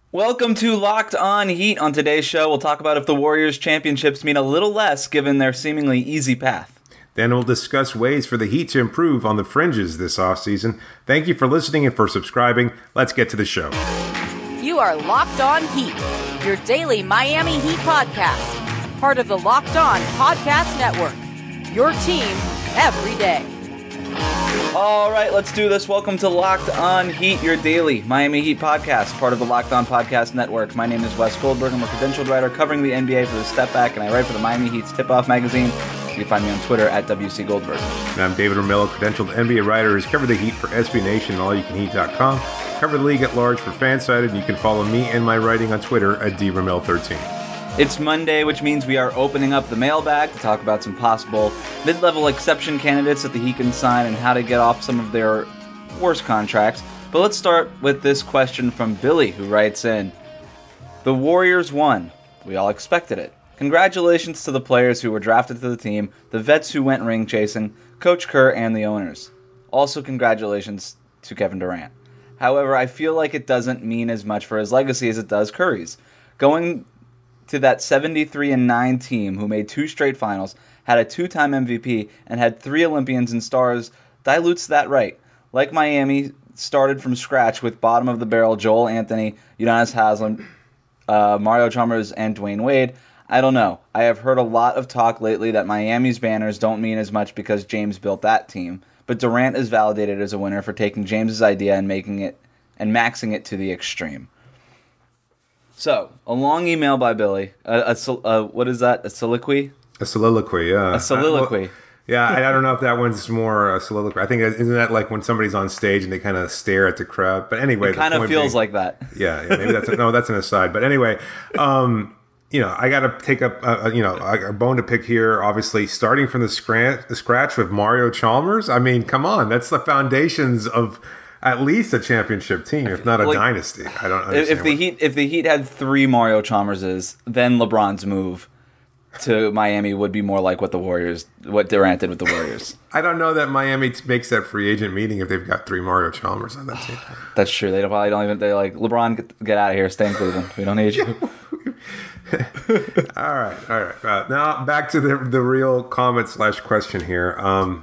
Welcome to Locked On Heat. On today's show, we'll talk about if the Warriors' championships mean a little less given their seemingly easy path. Then we'll discuss ways for the Heat to improve on the fringes this offseason. Thank you for listening and for subscribing. Let's get to the show. You are Locked On Heat, your daily Miami Heat podcast. Part of the Locked On Podcast Network, your team every day. All right, let's do this. Welcome to Locked On Heat, your daily Miami Heat podcast, part of the Locked On Podcast Network. My name is Wes Goldberg. I'm a credentialed writer covering the NBA for the Step Back, and I write for the Miami Heat's Tip-Off magazine. You can find me on Twitter at WC Goldberg. And I'm David Romello, credentialed NBA writer who's covered the Heat for SB Nation and allyoucanheat.com. Cover the league at large for Fansided, and you can follow me and my writing on Twitter at DRomel13. It's Monday, which means we are opening up the mailbag to talk about some possible mid-level exception candidates that the Heat can sign and how to get off some of their worst contracts. But let's start with this question from Billy, who writes in, "The Warriors won. We all expected it. Congratulations to the players who were drafted to the team, the vets who went ring chasing, Coach Kerr, and the owners. Also, congratulations to Kevin Durant. However, I feel like it doesn't mean as much for his legacy as it does Curry's. Going to that 73-9 team who made 2 straight finals, had a 2-time MVP, and had 3 Olympians and stars dilutes that right. Like Miami, started from scratch with bottom-of-the-barrel Joel Anthony, Udonis Haslem, Mario Chalmers, and Dwayne Wade. I don't know. I have heard a lot of talk lately that Miami's banners don't mean as much because James built that team, but Durant is validated as a winner for taking James's idea and making it and maxing it to the extreme." So, a long email by Billy. What is that? A soliloquy? A soliloquy, yeah. A soliloquy. I don't know if that one's more a soliloquy. I think, isn't that like when somebody's on stage and they kind of stare at the crowd? But anyway, It kind of feels like that. Yeah, maybe that's that's an aside. But anyway, I got to take up a bone to pick here. Obviously, starting from the scratch with Mario Chalmers. I mean, come on, that's the foundations of at least a championship team, if not a dynasty. I don't understand. If the Heat had 3 Mario Chalmerses, then LeBron's move to Miami would be more like what Durant did with the Warriors. I don't know that Miami makes that free agent meeting if they've got 3 Mario Chalmers on that team. That's true. They probably don't even. They're like, LeBron, get out of here. Stay in Cleveland. We don't need you. All right. Now back to the real comment/question here.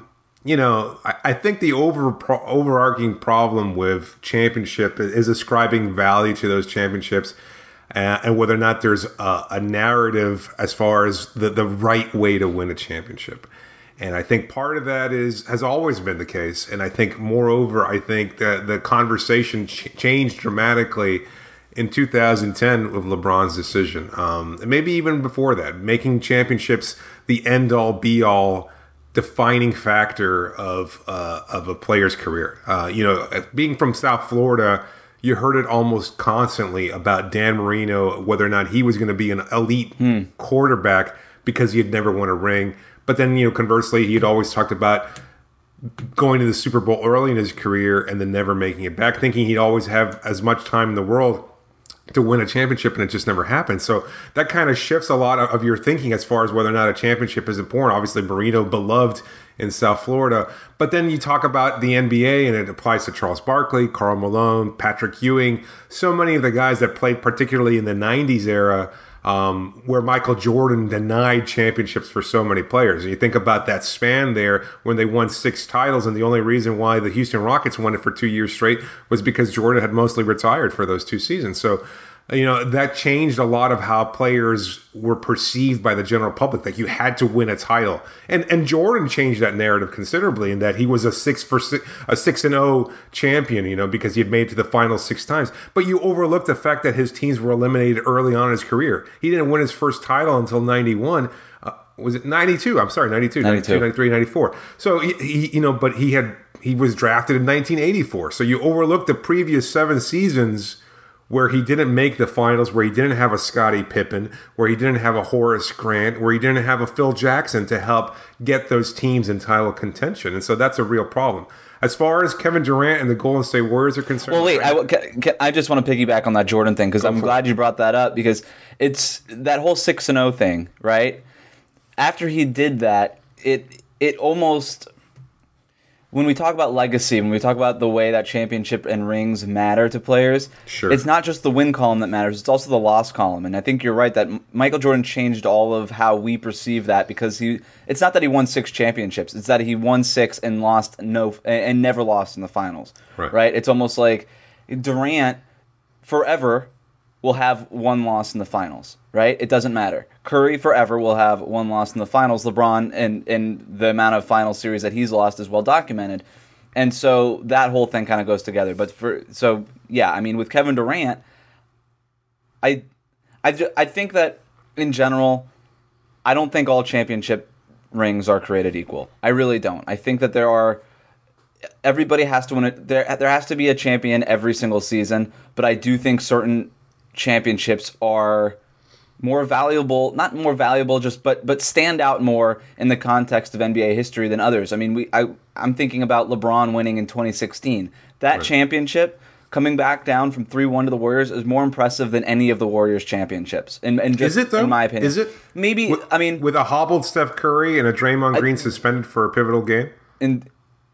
I think the overarching problem with championship is ascribing value to those championships and whether or not there's a narrative as far as the right way to win a championship. And I think part of that has always been the case. And I think, moreover, that the conversation changed dramatically in 2010 with LeBron's decision. And maybe even before that, making championships the end-all, be-all defining factor of a player's career. Being from South Florida, you heard it almost constantly about Dan Marino, whether or not he was going to be an elite quarterback because he had never won a ring. But then, conversely, he had always talked about going to the Super Bowl early in his career and then never making it back, thinking he'd always have as much time in the world to win a championship, and it just never happened. So that kind of shifts a lot of your thinking as far as whether or not a championship is important. Obviously, Marino, beloved in South Florida. But then you talk about the NBA, and it applies to Charles Barkley, Karl Malone, Patrick Ewing, so many of the guys that played particularly in the 90s era, where Michael Jordan denied championships for so many players. And you think about that span there when they won 6 titles, and the only reason why the Houston Rockets won it for 2 years straight was because Jordan had mostly retired for those 2 seasons. So, that changed a lot of how players were perceived by the general public, that you had to win a title. And Jordan changed that narrative considerably in that he was a 6-0 champion, because he had made it to the finals 6 times. But you overlooked the fact that his teams were eliminated early on in his career. He didn't win his first title until 91. Was it 92? I'm sorry, 92, 93, 94. So he was drafted in 1984. So you overlooked the previous 7 seasons where he didn't make the finals, where he didn't have a Scottie Pippen, where he didn't have a Horace Grant, where he didn't have a Phil Jackson to help get those teams in title contention. And so that's a real problem. As far as Kevin Durant and the Golden State Warriors are concerned... Well, wait, I just want to piggyback on that Jordan thing, because I'm glad you brought that up, because it's that whole 6-0 thing, right? After he did that, it almost... when we talk about legacy, when we talk about the way that championship and rings matter to players, it's not just the win column that matters, it's also the loss column. And I think you're right that Michael Jordan changed all of how we perceive that, because it's not that he won 6 championships, it's that he won 6 and never lost in the finals. Right? It's almost like Durant forever will have 1 loss in the finals, right? It doesn't matter. Curry forever will have 1 loss in the finals. LeBron and the amount of final series that he's lost is well documented. And so that whole thing kind of goes together. But with Kevin Durant, I think that in general, I don't think all championship rings are created equal. I really don't. I think that everybody has to win it. There has to be a champion every single season, but I do think certain championships are more valuable, not more valuable, but stand out more in the context of NBA history than others. I mean, I'm thinking about LeBron winning in 2016. That championship, coming back down from 3-1 to the Warriors, is more impressive than any of the Warriors championships. And just, is it, though? In my opinion. Is it? Maybe, with a hobbled Steph Curry and a Draymond Green suspended for a pivotal game? And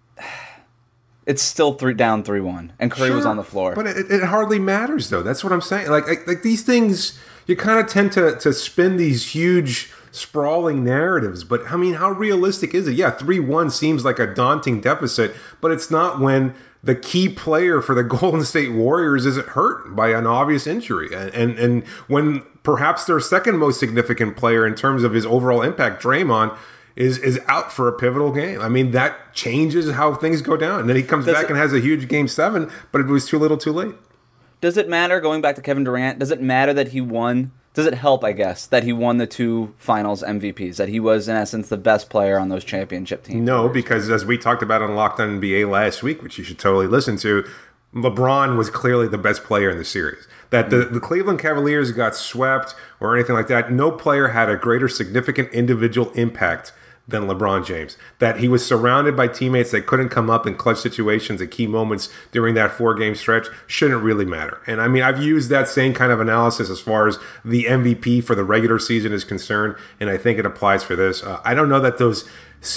it's still down 3-1, and Curry was on the floor. But it hardly matters, though. That's what I'm saying. Like these things, you kind of tend to spin these huge, sprawling narratives. But, I mean, how realistic is it? Yeah, 3-1 seems like a daunting deficit, but it's not when the key player for the Golden State Warriors isn't hurt by an obvious injury. And when perhaps their second most significant player in terms of his overall impact, Draymond, is out for a pivotal game. I mean, that changes how things go down. And then he comes back and has a huge Game 7, but it was too little too late. Does it matter, going back to Kevin Durant, does it matter that he won? Does it help, I guess, that he won the 2 finals MVPs, that he was, in essence, the best player on those championship teams? No, because as we talked about on Locked On NBA last week, which you should totally listen to, LeBron was clearly the best player in the series. That the Cleveland Cavaliers got swept or anything like that, no player had a greater significant individual impact than LeBron James. That he was surrounded by teammates that couldn't come up in clutch situations at key moments during that 4-game stretch shouldn't really matter. And I mean, I've used that same kind of analysis as far as the MVP for the regular season is concerned, and I think it applies for this. I don't know that those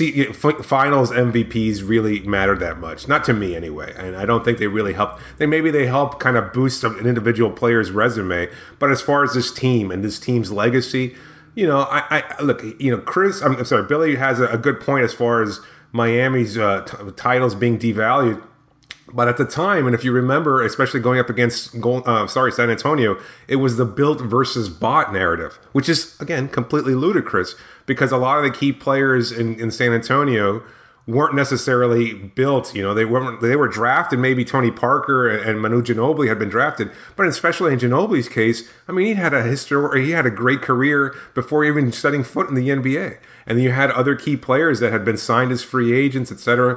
finals MVPs really matter that much. Not to me anyway. And I don't think they really help. Maybe they help kind of boost an individual player's resume. But as far as this team and this team's legacy, you know, I look, you know, Chris, I'm sorry, Billy has a good point as far as Miami's titles being devalued. But at the time, and if you remember, especially going up against San Antonio, it was the built versus bought narrative, which is, again, completely ludicrous because a lot of the key players in San Antonio weren't necessarily built. You know, they were drafted. Maybe Tony Parker and Manu Ginobili had been drafted, but especially in Ginobili's case, I mean, he had a great career before even setting foot in the NBA. And then you had other key players that had been signed as free agents, etc.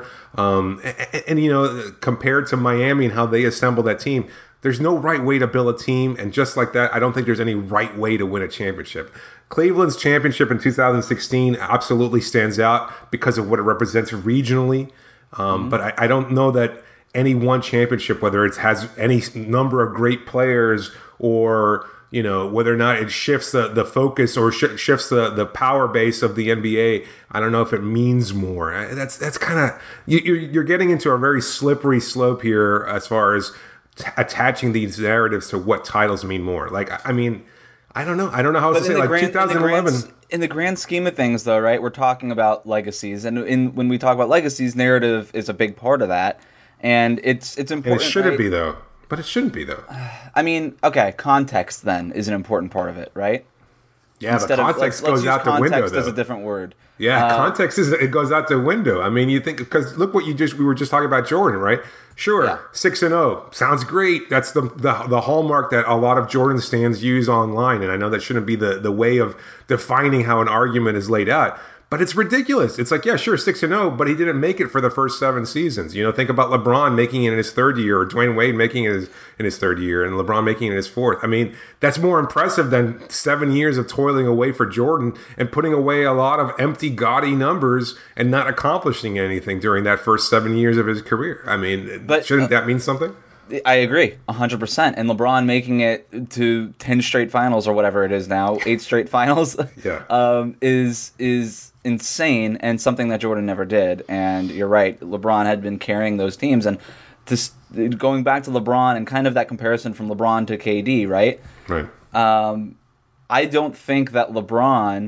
And you know, compared to Miami and how they assembled that team, there's no right way to build a team. And just like that, I don't think there's any right way to win a championship. Cleveland's championship in 2016 absolutely stands out because of what it represents regionally. But I don't know that any one championship, whether it has any number of great players or, you know, whether or not it shifts the focus or shifts the power base of the NBA, I don't know if it means more. That's kind of, you're getting into a very slippery slope here as far as attaching these narratives to what titles mean more. Like, I mean, I don't know how to say it. Like 2011. In the grand scheme of things, though, right, we're talking about legacies. And when we talk about legacies, narrative is a big part of that. And it's important. And it shouldn't be, though. But it shouldn't be, though. I mean, okay, context, then, is an important part of it, right? Yeah, but context goes out the window, though. Context is a different word. Yeah, context it goes out the window. I mean, you think, because look what we were just talking about Jordan, right? Sure, yeah. 6-0 sounds great. That's the hallmark that a lot of Jordan stands use online, and I know that shouldn't be the way of defining how an argument is laid out. But it's ridiculous. It's like, yeah, sure, 6-0, but he didn't make it for the first 7 seasons. You know, think about LeBron making it in his 3rd year, or Dwayne Wade making it in his 3rd year, and LeBron making it in his 4th. I mean, that's more impressive than 7 years of toiling away for Jordan and putting away a lot of empty, gaudy numbers and not accomplishing anything during that first 7 years of his career. I mean, shouldn't that mean something? I agree, 100%. And LeBron making it to 10 straight finals or whatever it is now, 8 straight finals, yeah. is insane and something that Jordan never did. And you're right, LeBron had been carrying those teams. And going back to LeBron and kind of that comparison from LeBron to KD, right? Right. I don't think that LeBron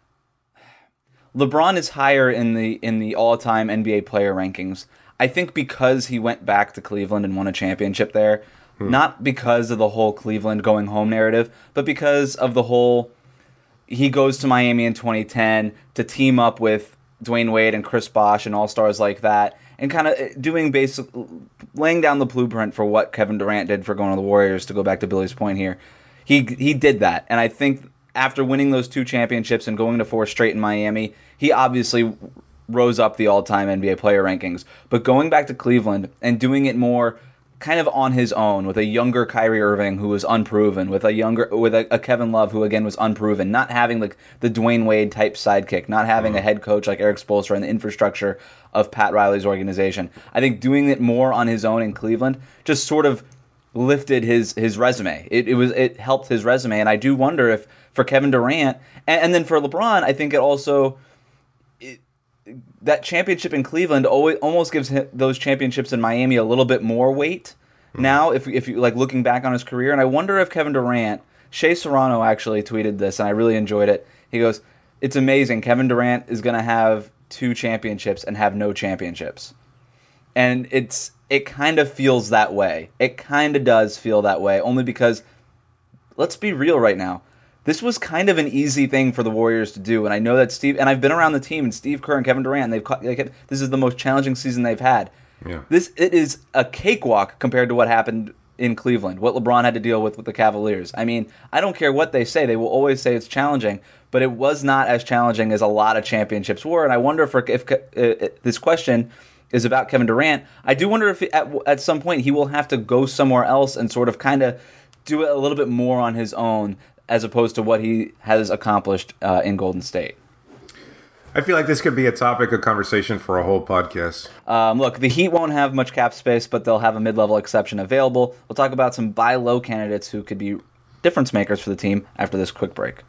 is higher in the all-time NBA player rankings. I think because he went back to Cleveland and won a championship there, not because of the whole Cleveland going home narrative, but because of the whole he goes to Miami in 2010 to team up with Dwayne Wade and Chris Bosh and all-stars like that, and kind of laying down the blueprint for what Kevin Durant did for going to the Warriors, to go back to Billy's point here. He did that, and I think after winning those 2 championships and going to 4 straight in Miami, he obviously rose up the all-time NBA player rankings. But going back to Cleveland and doing it more kind of on his own with a younger Kyrie Irving who was unproven, with a Kevin Love who again was unproven, not having the Dwayne Wade type sidekick, not having a head coach like Eric Spoelstra and the infrastructure of Pat Riley's organization. I think doing it more on his own in Cleveland just sort of lifted his resume. It helped his resume, and I do wonder if for Kevin Durant and then for LeBron, I think it also that championship in Cleveland almost gives those championships in Miami a little bit more weight now, if you like looking back on his career. And I wonder if Kevin Durant, Shea Serrano actually tweeted this, and I really enjoyed it. He goes, "It's amazing. Kevin Durant is going to have 2 championships and have no championships." And it kind of feels that way. It kind of does feel that way, only because, let's be real right now, this was kind of an easy thing for the Warriors to do. And I know that I've been around the team, and Steve Kerr and Kevin Durant, this is the most challenging season they've had. Yeah. It is a cakewalk compared to what happened in Cleveland, what LeBron had to deal with the Cavaliers. I mean, I don't care what they say. They will always say it's challenging, but it was not as challenging as a lot of championships were. And I wonder if this question is about Kevin Durant. I do wonder if at some point he will have to go somewhere else and sort of kind of do it a little bit more on his own, as opposed to what he has accomplished in Golden State. I feel like this could be a topic of conversation for a whole podcast. Look, the Heat won't have much cap space, but they'll have a mid-level exception available. We'll talk about some buy low candidates who could be difference makers for the team after this quick break.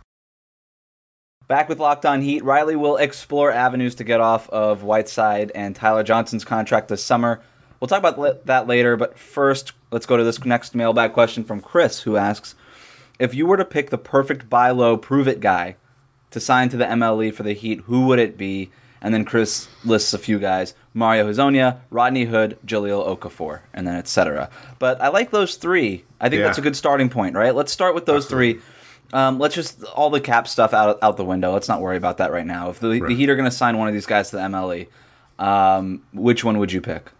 Back with Locked On Heat, Riley will explore avenues to get off of Whiteside and Tyler Johnson's contract this summer. We'll talk about that later, but first, let's go to this next mailbag question from Chris, who asks, if you were to pick the perfect buy low, prove it guy to sign to the MLE for the Heat, who would it be? And then Chris lists a few guys: Mario Hezonja, Rodney Hood, Jahlil Okafor, and then etc. But I like those 3. I think that's a good starting point, right? Let's start with those 3. Let's just all the cap stuff out the window. Let's not worry about that right now. If the Heat are going to sign one of these guys to the MLE, which one would you pick?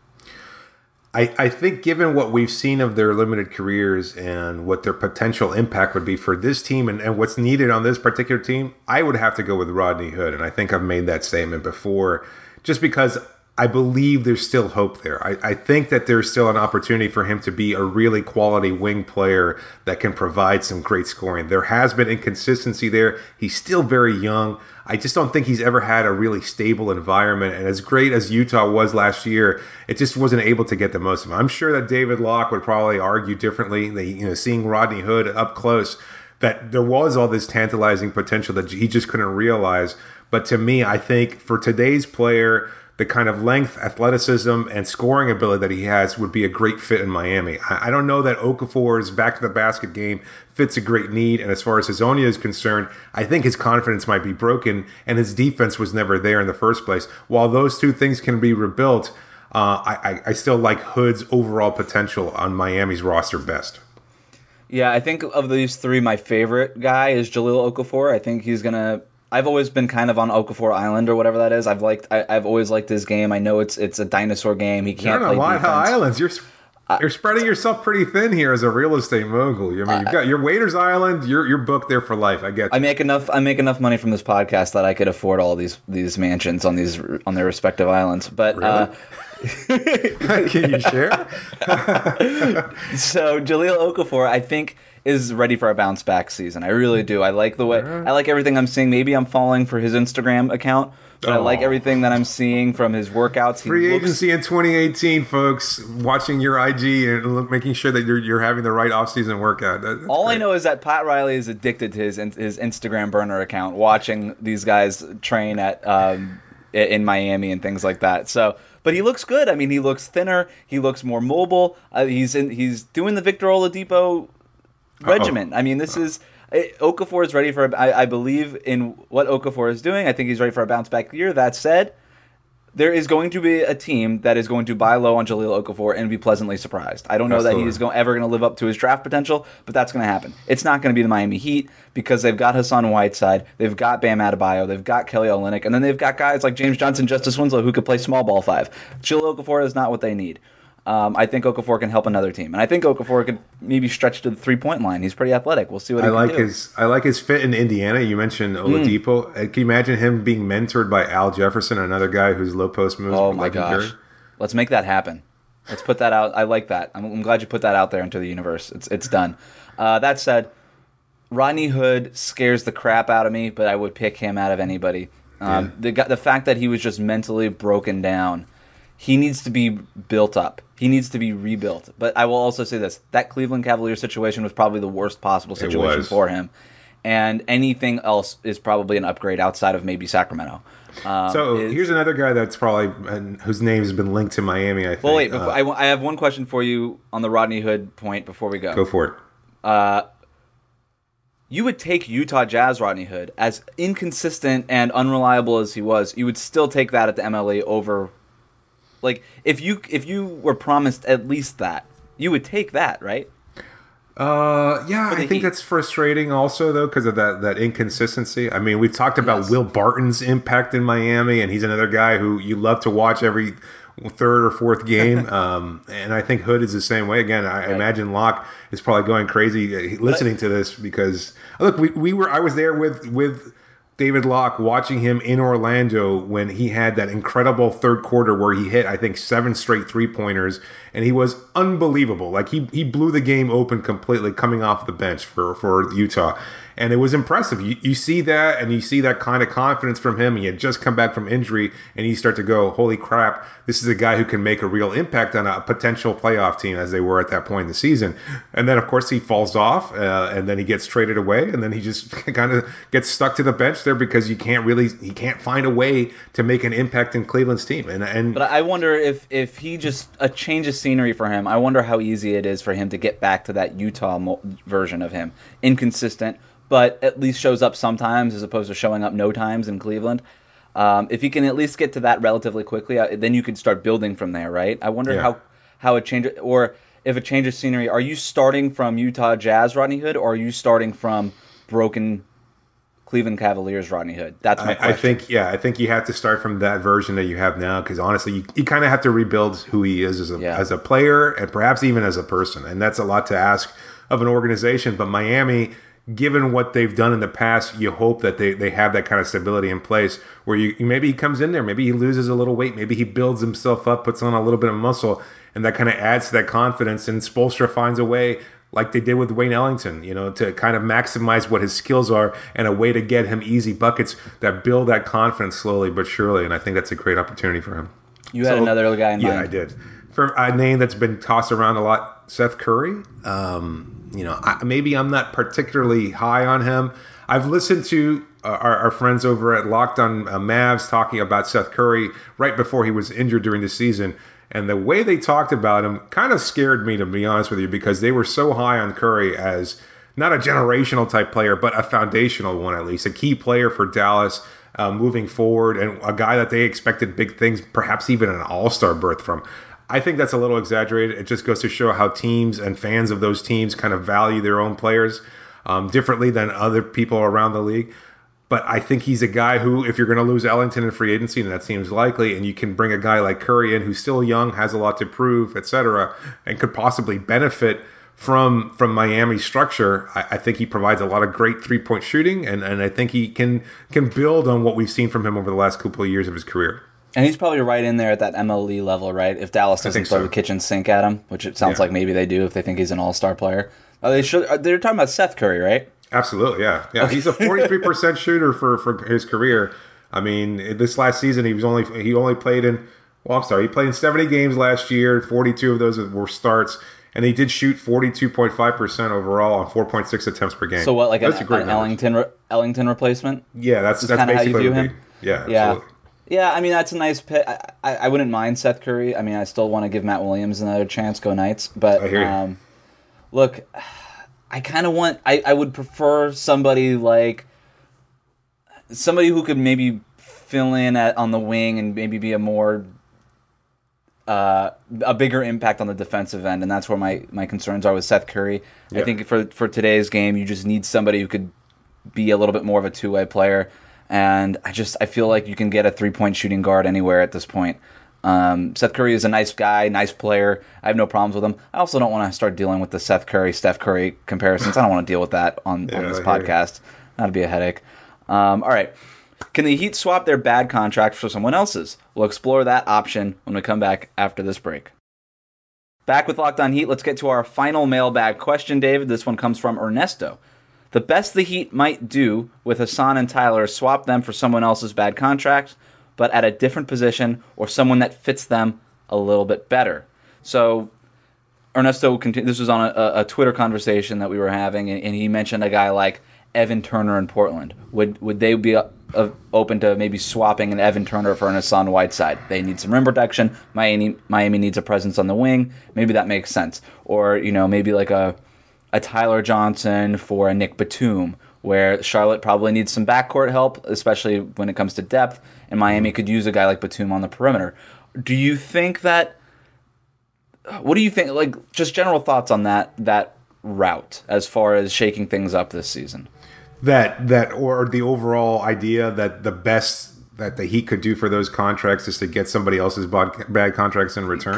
I think given what we've seen of their limited careers and what their potential impact would be for this team and what's needed on this particular team, I would have to go with Rodney Hood. And I think I've made that statement before, just because I believe there's still hope there. I think that there's still an opportunity for him to be a really quality wing player that can provide some great scoring. There has been inconsistency there. He's still very young. I just don't think he's ever had a really stable environment. And as great as Utah was last year, it just wasn't able to get the most of him. I'm sure that David Locke would probably argue differently. Seeing Rodney Hood up close, that there was all this tantalizing potential that he just couldn't realize. But to me, I think for today's player, the kind of length, athleticism, and scoring ability that he has would be a great fit in Miami. I don't know that Okafor's back-to-the-basket game fits a great need, and as far as Hezonja is concerned, I think his confidence might be broken, and his defense was never there in the first place. While those 2 things can be rebuilt, I still like Hood's overall potential on Miami's roster best. Yeah, I think of these 3, my favorite guy is Jahlil Okafor. I think he's going to... I've always been kind of on Okafor Island or whatever that is. I've always liked his game. I know it's a dinosaur game. He can't play defense. Islands. You're spreading yourself pretty thin here as a real estate mogul. I mean, you've got your Waiters Island. You're booked there for life. I get you. I make enough money from this podcast that I could afford all these mansions on their respective islands. But really? Can you share? So Jahlil Okafor, I think, is ready for a bounce back season. I really do. I like everything I'm seeing. Maybe I'm falling for his Instagram account, but I like everything that I'm seeing from his workouts. Free agency in 2018, folks. Watching your IG and making sure that you're having the right offseason workout. All great. I know is that Pat Riley is addicted to his Instagram burner account, watching these guys train at in Miami and things like that. So. But he looks good. I mean, he looks thinner. He looks more mobile. He's doing the Victor Oladipo regimen. I mean, this is Okafor is ready for. I believe in what Okafor is doing. I think he's ready for a bounce back year. That said, there is going to be a team that is going to buy low on Jahlil Okafor and be pleasantly surprised. I don't know that he is ever going to live up to his draft potential, but that's going to happen. It's not going to be the Miami Heat because they've got Hassan Whiteside, they've got Bam Adebayo, they've got Kelly Olynyk, and then they've got guys like James Johnson, Justice Winslow who could play small ball five. Jahlil Okafor is not what they need. I think Okafor can help another team, and I think Okafor could maybe stretch to the 3-point line. He's pretty athletic. We'll see what he can do. I like his fit in Indiana. You mentioned Oladipo. Can you imagine him being mentored by Al Jefferson, another guy who's low post moves? Oh my gosh, let's make that happen. Let's put that out. I like that. I'm glad you put that out there into the universe. It's done. That said, Rodney Hood scares the crap out of me, but I would pick him out of anybody. The fact that he was just mentally broken down. He needs to be built up. He needs to be rebuilt. But I will also say this. That Cleveland Cavaliers situation was probably the worst possible situation for him. And anything else is probably an upgrade outside of maybe Sacramento. Here's another guy that's probably whose name has been linked to Miami, I think. Well, wait. I have one question for you on the Rodney Hood point before we go. Go for it. You would take Utah Jazz Rodney Hood, as inconsistent and unreliable as he was, you would still take that at the MLE over... Like, if you were promised at least that, you would take that, right? I think that's frustrating also, though, because of that inconsistency. I mean, we've talked about Will Barton's impact in Miami, and he's another guy who you love to watch every third or fourth game. And I think Hood is the same way. Again, I imagine Locke is probably going crazy listening to this because, look, I was there with David Locke, watching him in Orlando when he had that incredible third quarter where he hit, I think, 7 straight 3-pointers, and he was unbelievable. Like, he blew the game open completely coming off the bench for Utah. And it was impressive. You see that, and you see that kind of confidence from him. He had just come back from injury, and you start to go, holy crap, this is a guy who can make a real impact on a potential playoff team, as they were at that point in the season. And then, of course, he falls off, and then he gets traded away, and then he just kind of gets stuck to the bench there because he can't find a way to make an impact in Cleveland's team. But I wonder if he just, a change of scenery for him, I wonder how easy it is for him to get back to that Utah version of him. Inconsistent, but at least shows up sometimes as opposed to showing up no times in Cleveland. If he can at least get to that relatively quickly, then you could start building from there, right? I wonder how it changes, or if a change of scenery. Are you starting from Utah Jazz Rodney Hood, or are you starting from broken Cleveland Cavaliers Rodney Hood? That's my question. I think you have to start from that version that you have now, because honestly, you kind of have to rebuild who he is as a player and perhaps even as a person, and that's a lot to ask of an organization. But Miami, given what they've done in the past, you hope that they have that kind of stability in place where maybe he comes in there, maybe he loses a little weight, maybe he builds himself up, puts on a little bit of muscle, and that kind of adds to that confidence, and Spoelstra finds a way, like they did with Wayne Ellington, to kind of maximize what his skills are and a way to get him easy buckets that build that confidence slowly but surely, and I think that's a great opportunity for him. You had another guy in mind. Yeah, I did. For a name that's been tossed around a lot, Seth Curry. Maybe I'm not particularly high on him. I've listened to our friends over at Locked On Mavs talking about Seth Curry right before he was injured during the season. And the way they talked about him kind of scared me, to be honest with you, because they were so high on Curry as not a generational type player, but a foundational one at least, a key player for Dallas moving forward, and a guy that they expected big things, perhaps even an all-star berth from. I think that's a little exaggerated. It just goes to show how teams and fans of those teams kind of value their own players differently than other people around the league. But I think he's a guy who, if you're going to lose Ellington in free agency, and that seems likely, and you can bring a guy like Curry in who's still young, has a lot to prove, etc., and could possibly benefit from Miami's structure, I think he provides a lot of great 3-point shooting, and I think he can build on what we've seen from him over the last couple of years of his career. And he's probably right in there at that MLE level, right? If Dallas doesn't throw the kitchen sink at him, which it sounds like maybe they do if they think he's an all-star player. They should. They're talking about Seth Curry, right? Absolutely, yeah. He's a 43% shooter for his career. I mean, this last season he only played in. Well, I'm sorry, he played in 70 games last year. 42 of those were starts, and he did shoot 42.5% overall on 4.6 attempts per game. So what, like an Ellington replacement? Yeah, that's kind of how you view him. Yeah, absolutely. Yeah, I mean, that's a nice pick. I wouldn't mind Seth Curry. I mean, I still want to give Matt Williams another chance. Go Knights. But I hear you. Look, I kind of want... I would prefer somebody who could maybe fill in on the wing and maybe be a more... a bigger impact on the defensive end, and that's where my concerns are with Seth Curry. Yeah. I think for today's game, you just need somebody who could be a little bit more of a two-way player. And I feel like you can get a 3-point shooting guard anywhere at this point. Seth Curry is a nice guy, nice player. I have no problems with him. I also don't want to start dealing with the Seth Curry, Steph Curry comparisons. I don't want to deal with that on this podcast. That'd be a headache. All right. Can the Heat swap their bad contract for someone else's? We'll explore that option when we come back after this break. Back with Locked On Heat, let's get to our final mailbag question, David. This one comes from Ernesto. The best the Heat might do with Hassan and Tyler is swap them for someone else's bad contract, but at a different position or someone that fits them a little bit better. So Ernesto, this was on a Twitter conversation that we were having, and he mentioned a guy like Evan Turner in Portland. Would they be open to maybe swapping an Evan Turner for an Hassan Whiteside? They need some rim protection. Miami needs a presence on the wing. Maybe that makes sense. Or maybe like a Tyler Johnson for a Nick Batum, where Charlotte probably needs some backcourt help, especially when it comes to depth, and Miami could use a guy like Batum on the perimeter. Do you think that... What do you think? Like, just general thoughts on that route as far as shaking things up this season? That or the overall idea that the best that the Heat could do for those contracts is to get somebody else's bad contracts in return.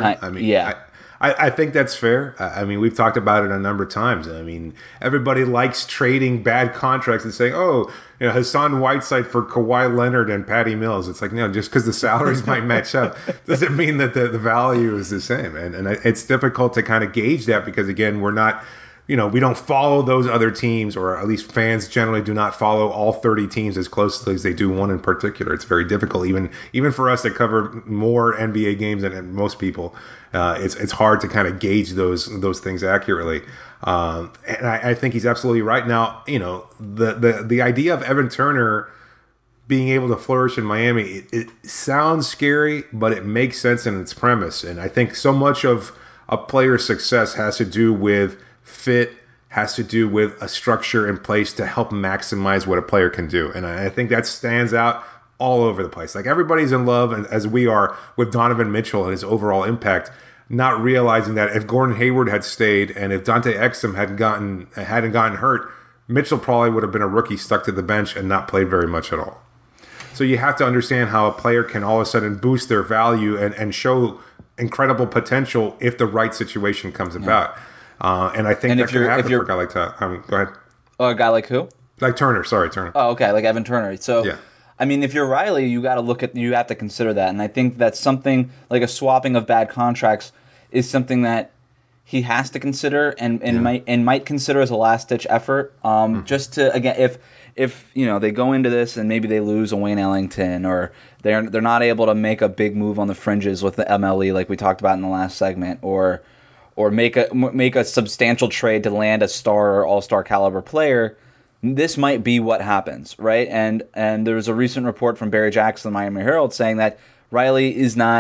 I think that's fair. I mean, we've talked about it a number of times. I mean, everybody likes trading bad contracts and saying, Hassan Whiteside for Kawhi Leonard and Patty Mills. It's like, no, just because the salaries might match up doesn't mean that the value is the same. And it's difficult to kind of gauge that because, again, we're not... we don't follow those other teams, or at least fans generally do not follow all 30 teams as closely as they do one in particular. It's very difficult, even for us that cover more NBA games than most people. It's hard to kind of gauge those things accurately. And I think he's absolutely right. Now, the idea of Evan Turner being able to flourish in Miami, it sounds scary, but it makes sense in its premise. And I think so much of a player's success has to do with fit, has to do with a structure in place to help maximize what a player can do. And I think that stands out all over the place. Like, everybody's in love, as we are, with Donovan Mitchell and his overall impact, not realizing that if Gordon Hayward had stayed and if Dante Exum hadn't gotten hurt, Mitchell probably would have been a rookie stuck to the bench and not played very much at all. So you have to understand how a player can all of a sudden boost their value and show incredible potential if the right situation comes about. And I think that could happen for a guy like that. Go ahead. Oh, a guy like who? Like Turner. Sorry, Turner. Oh, okay. Like Evan Turner. So, yeah. I mean, if you're Riley, you have to consider that. And I think that's something like a swapping of bad contracts is something that he has to consider and might consider as a last-ditch effort. Just to, again, if they go into this and maybe they lose a Wayne Ellington, or they're not able to make a big move on the fringes with the MLE like we talked about in the last segment, or make a substantial trade to land a star or all-star caliber player, this might be what happens, right? And there was a recent report from Barry Jackson, the Miami Herald, saying that Riley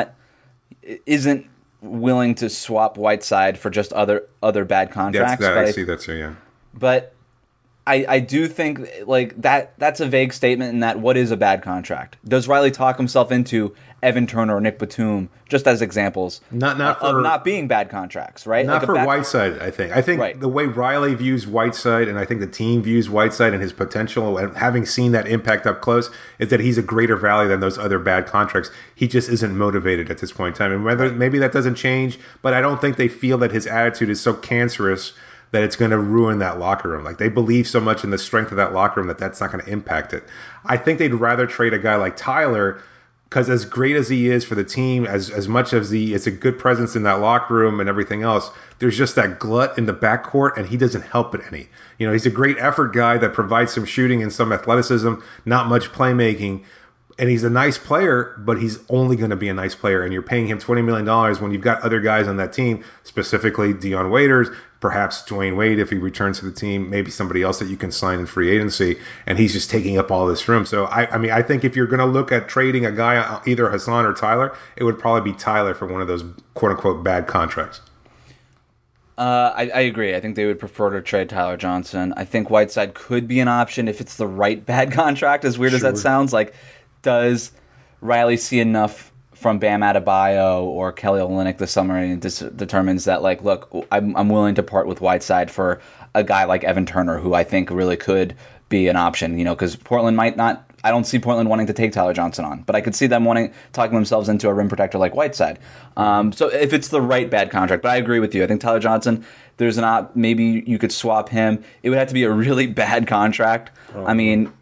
isn't willing to swap Whiteside for just other bad contracts. I see that too, yeah. But I do think like that's a vague statement in that what is a bad contract? Does Riley talk himself into Evan Turner or Nick Batum just as examples of not being bad contracts, right? Not for Whiteside, I think. I think right. The way Riley views Whiteside, and I think the team views Whiteside and his potential, and having seen that impact up close, is that he's a greater value than those other bad contracts. He just isn't motivated at this point in time. And whether maybe that doesn't change, but I don't think they feel that his attitude is so cancerous that it's going to ruin that locker room. Like, they believe so much in the strength of that locker room that that's not going to impact it. I think they'd rather trade a guy like Tyler, because as great as he is for the team, as much as it's a good presence in that locker room and everything else, there's just that glut in the backcourt, and he doesn't help it any. You know, he's a great effort guy that provides some shooting and some athleticism, not much playmaking. And he's a nice player, but he's only going to be a nice player. And you're paying him $20 million when you've got other guys on that team, specifically Dion Waiters, perhaps Dwayne Wade if he returns to the team, maybe somebody else that you can sign in free agency. And he's just taking up all this room. So, I mean, I think if you're going to look at trading a guy, either Hassan or Tyler, it would probably be Tyler for one of those quote-unquote bad contracts. I agree. I think they would prefer to trade Tyler Johnson. I think Whiteside could be an option if it's the right bad contract, as weird as that sounds. Like, does Riley see enough from Bam Adebayo or Kelly Olynyk this summer and determines that, like, look, I'm willing to part with Whiteside for a guy like Evan Turner, who I think really could be an option, you know, because Portland might not. I don't see Portland wanting to take Tyler Johnson on, but I could see them talking themselves into a rim protector like Whiteside. So if it's the right bad contract, but I agree with you. I think Tyler Johnson, maybe you could swap him. It would have to be a really bad contract. Oh. I mean,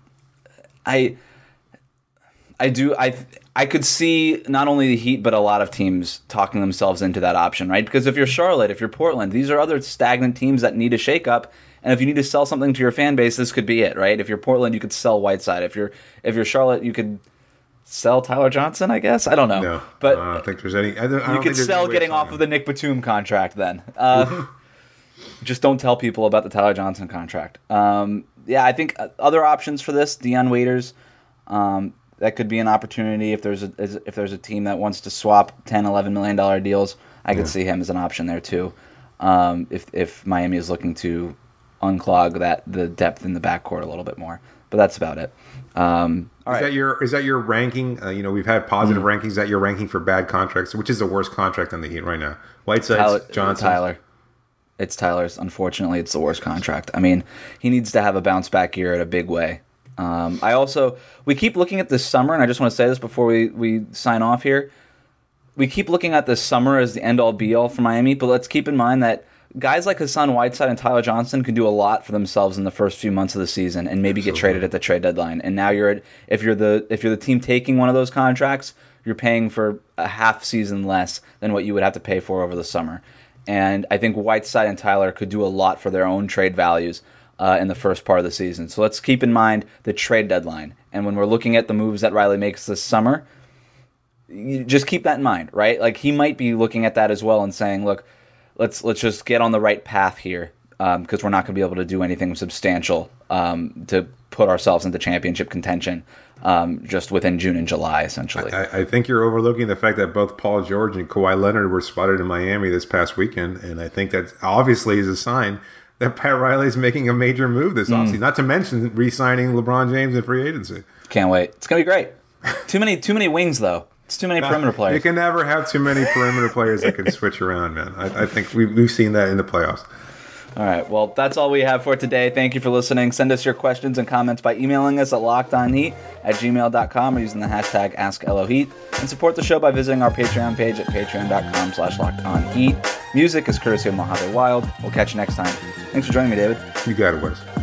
I could see not only the Heat, but a lot of teams talking themselves into that option, right? Because if you're Charlotte, if you're Portland, these are other stagnant teams that need a shakeup. And if you need to sell something to your fan base, this could be it, right? If you're Portland, you could sell Whiteside. If you're Charlotte, you could sell Tyler Johnson, I guess. I don't know. No, but I don't think there's any. You could sell getting off of the Nick Batum contract then. Just don't tell people about the Tyler Johnson contract. Yeah, I think other options for this, Dion Waiters, that could be an opportunity if there's a team that wants to swap $10, $11 million deals. I could see him as an option there too. If Miami is looking to unclog the depth in the backcourt a little bit more, but that's about it. All right. Is that your ranking? We've had positive rankings. Is that your ranking for bad contracts? Which is the worst contract on the Heat right now? Whiteside, Johnson, Tyler. It's Tyler's. Unfortunately, it's the worst contract. I mean, he needs to have a bounce back year in a big way. We keep looking at this summer, and I just want to say this before we sign off here. We keep looking at this summer as the end-all be-all for Miami, but let's keep in mind that guys like Hassan Whiteside and Tyler Johnson can do a lot for themselves in the first few months of the season and maybe get traded at the trade deadline. And now if you're the team taking one of those contracts, you're paying for a half season less than what you would have to pay for over the summer. And I think Whiteside and Tyler could do a lot for their own trade values in the first part of the season. So let's keep in mind the trade deadline. And when we're looking at the moves that Riley makes this summer, you just keep that in mind, right? Like, he might be looking at that as well and saying, look, let's just get on the right path here, because we're not going to be able to do anything substantial to put ourselves into championship contention just within June and July, essentially. I think you're overlooking the fact that both Paul George and Kawhi Leonard were spotted in Miami this past weekend, and I think that obviously is a sign that Pat Riley is making a major move this offseason, not to mention re-signing LeBron James in free agency. Can't wait. It's going to be great. Too many wings, though. It's too many perimeter players. You can never have too many perimeter players that can switch around, man. I think we've seen that in the playoffs. All right. Well, that's all we have for today. Thank you for listening. Send us your questions and comments by emailing us at lockedonheat@gmail.com or using the hashtag AskLOHeat. And support the show by visiting our Patreon page at patreon.com/lockedonheat. Music is courtesy of Mojave Wild. We'll catch you next time. Thanks for joining me, David. You got it, Wes.